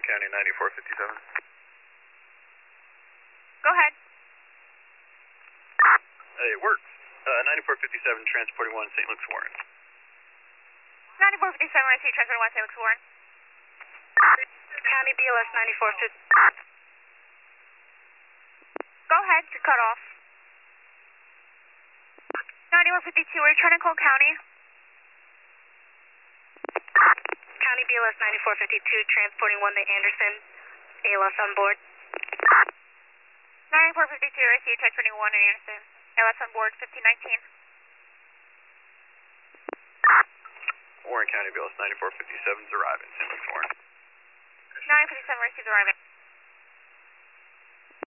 County 9457. Go ahead. Hey, it works. 9457 transporting 1 St. Luke's Warren. 9457, receive transporting 1 St. Luke's Warren. County BLS 9450. Go ahead, you're cut off. 9152, are you trying to call county? County BLS 9452, transporting 1 to Anderson. ALS on board. 9452, receive transporting 1 to Anderson. ALS on board, 1519. Warren County BLS 9457 is arriving. St. Luke's Warren. 957, receive arriving.